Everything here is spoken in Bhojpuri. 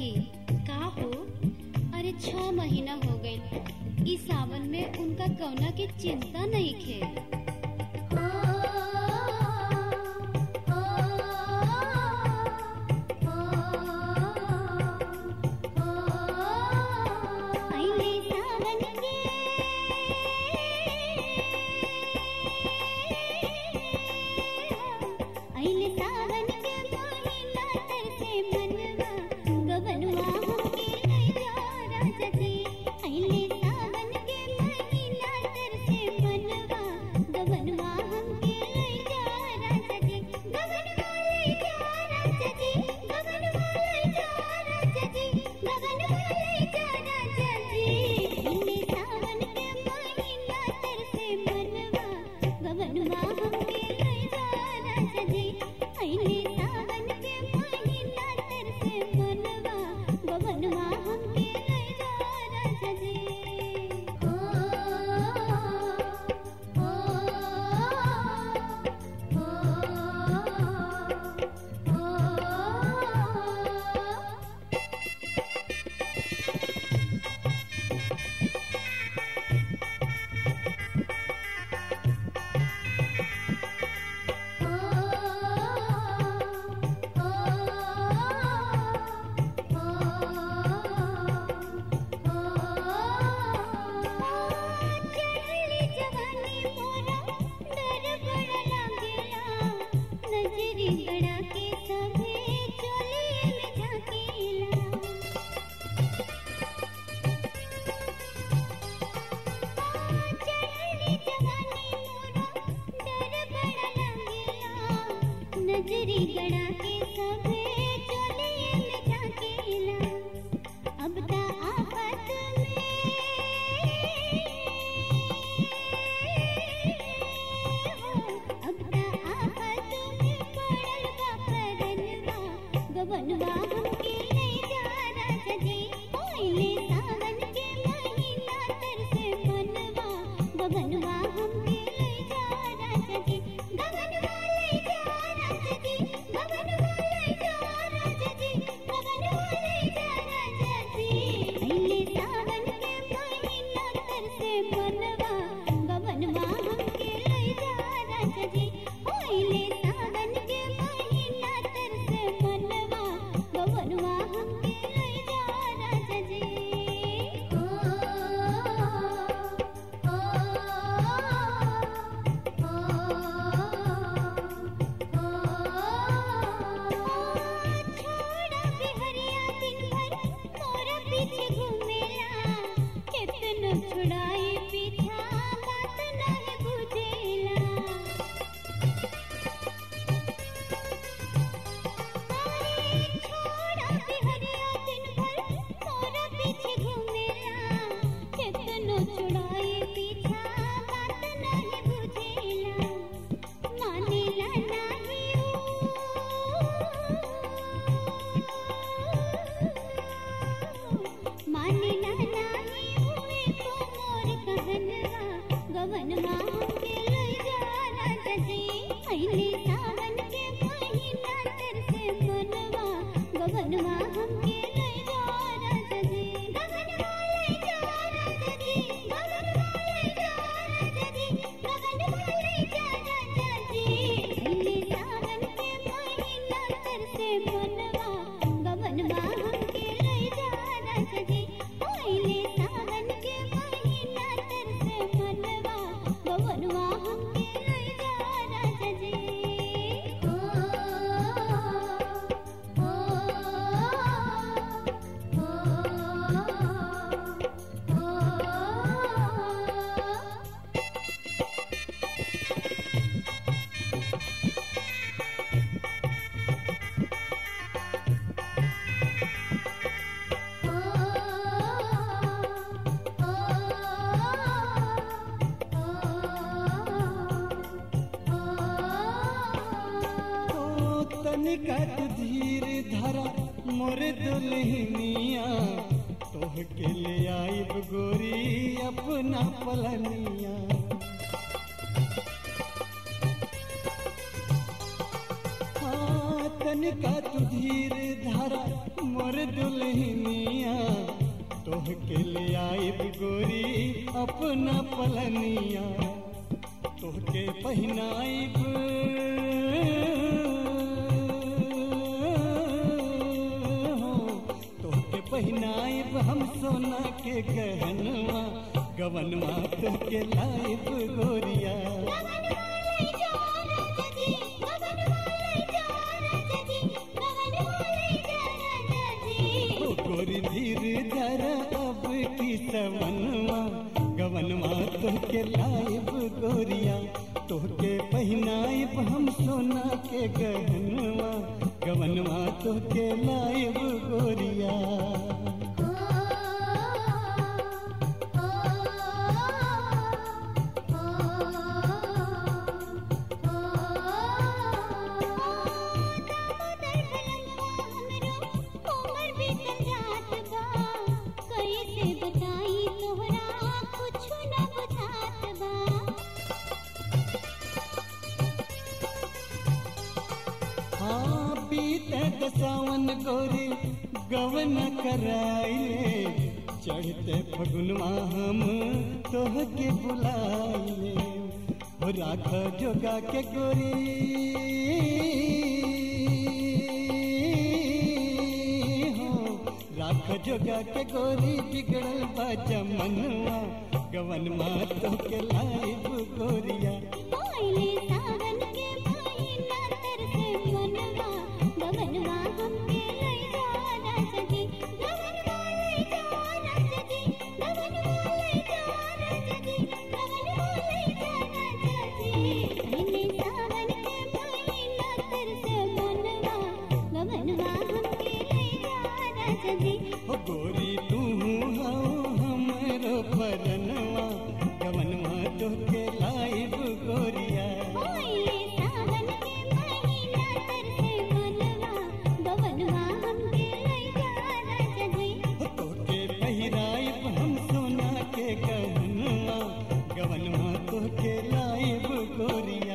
सखी का हो। अरे 6 महीना हो गए, इस सावन में उनका कौना की चिंता नहीं खे। नजरी गड़ा के सभे चोलिए में झाकेला। अब ता आफत में अब ता आफत में पड़ल बा परनवा। गवनवा हमके ले जा राजा जी, ओइले सावन के महीना तरसे मनवा। गवनवा हमके ले जा राजा जी, गवनवा ले जा राजा जी, गवनवा ले जा राजा जी, गवनवा ले जा राजा जी। ओइले सावन के महीना तरसे मनवा। गवनवा हमके ले जा राजा जी, ओइले सावन के महीना तरसे मनवा। गवनवा हमके ले जा राजा जी। छोड़ा बिहरिया दिन भर मोरा पीछे घूमेला। केतनो छुड़ाई पीछा बात नहीं बुझेला। छोड़ा बिहरिया दिन भर मोरा पीछे घूमेला। केतनो छुड़ाई पीछा बात नहीं बुझेला। मानेला नाही मानेला नाही एको मोर कहनवा। गवनवा हमके ले जा राजा जी, अइले सावन के महीना तरसे मनवा। गवनवा हमके ले जा राजा जी, गवनवा ले जा राजा जी, गवनवा ले जा राजा जी, गवनवा ले जा राजा जी। अइले सावन के महीना तरसे मनवा। गवनवा हमके ले जा राजा जी, ओइले सावन के महीना तरसे मनवा। गवनवा हमके ले जा राजा जी। तनिका तू धीर धरा मोरे दुल्हनिया, तोहके ले आइब गोरी अपना पलनिया। हाँ तनिका तू धीर धारा मोर दुल्हनिया तोहके ले आइब गोरी अपना पलनिया तोहके पहिनाइब तोहके पहिनाइब हम सोना के गहनवा गवनवा तोहके लाइब गोरिया गोरी धीर जरा अब की सवनवा गवनवा तोहके लाइब गोरिया तोहके पहिनाइब हम सोना के गहनवा गवनवा तोहके लाइब गोरिया सावन गोरी गवन कराइले चढ़ते फगुनवा हम तोहके बुलाइले हो राख जोगा के गोरी हो राख जोगा के गोरी बिगड़ल बा जमनवा गवनवा तोहके लाइब गोरिया गोरी तू हमरो परनवा गवनवा तोहके लाइब गोरिया तोहके पहिराइब हम सोना के गहनवा गवनवा तोहके लाइब गोरिया